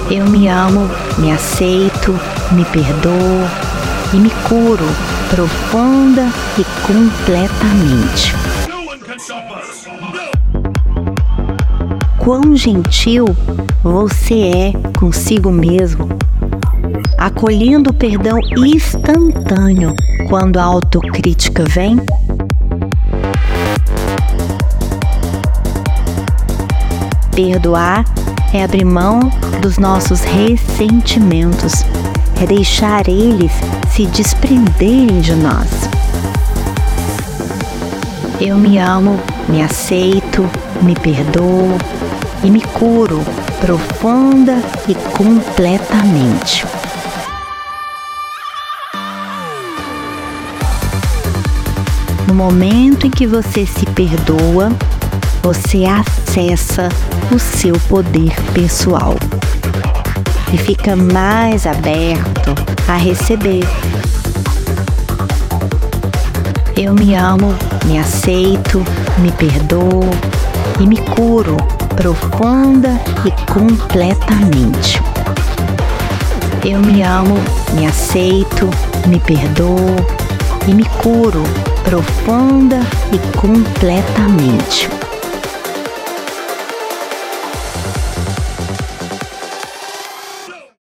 Eu me amo, me aceito, me perdoo e me curo profunda e completamente. Quão gentil você é consigo mesmo, acolhendo o perdão instantâneo quando a autocrítica vem? Perdoar é abrir mão dos nossos ressentimentos, é deixar eles se desprenderem de nós. Eu me amo, me aceito, me perdoo e me curo profunda e completamente. No momento em que você se perdoa, você acessa o seu poder pessoal e fica mais aberto a receber. Eu me amo, me aceito, me perdoo e me curo profunda e completamente. Eu me amo, me aceito, me perdoo e me curo profunda e completamente.